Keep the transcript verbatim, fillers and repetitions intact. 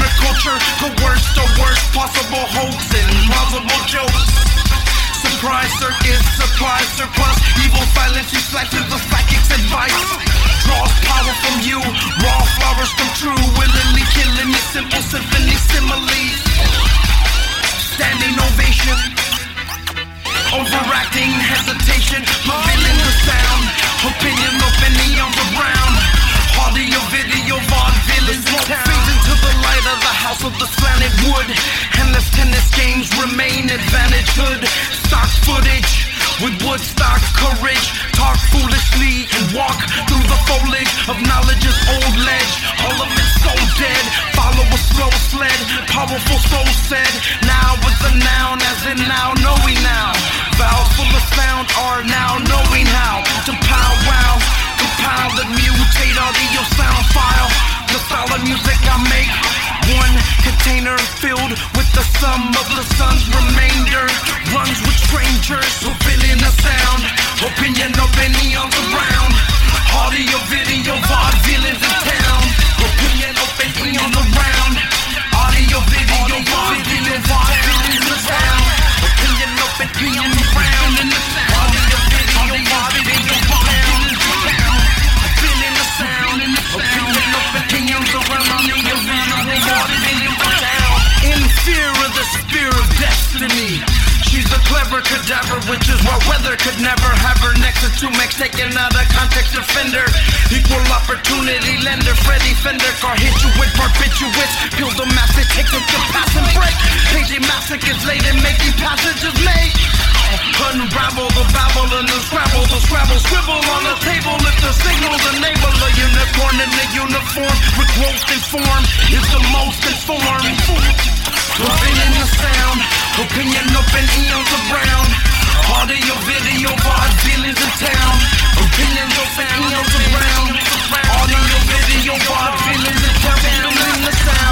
counterculture, coerced the worst possible hoax and plausible jokes. Surprise circus, supply surplus, evil silence, he slices the psychic's advice. Draws power from you, raw flowers come true, willingly killing your simple symphony similes. Standing ovation, overacting hesitation, revealing the sound, opinion opinions around. Audio, video, vaudevillains in town. Fades into the light of the house of the slanted wood. Endless tennis games remain advantage hood. Stock footage with Woodstock courage. Talk foolishly and walk through the foliage of knowledge's old ledge. All of it's so dead. Follow a slow sled. Powerful soul said. Now is a noun, as in now knowing now. Vowels full of sound are now knowing how to powwow. Compile and mutate audio sound file. The style of music I make, one container filled with the sum of the sun's remainder. Runs with strangers, revealing the sound. Opinion, opinions around. Audio, video, vaudevillains in town. Opinion, opinions around. Audio, video, vaudevillains, vaudevillains in town. Opinion, opinions around in the sound. Audio, video, vaudevillains around. Feeling the sound in the sound. Opinions around. Audio, video, vaudevillains in town. In fear of the spear of destiny. She's a clever cadaver, which is what weather could never have her next to two mix taken out of context offender. Equal opportunity lender, Freddy Fender car hit you with barbiturates. Peel the mask, it takes it to pass and break. Pagey massacres late and making passages made. Unravel the babble and unscramble the scrabble. Scribble on the table if the signal's enable. A unicorn in the uniform with growth in form is the most informed. Revealing the sound, opinion open eons around. Audio, video, vaudevillains in town. Opinions open eons around. Audio, video, vaudevillains in town. Revealing the sound.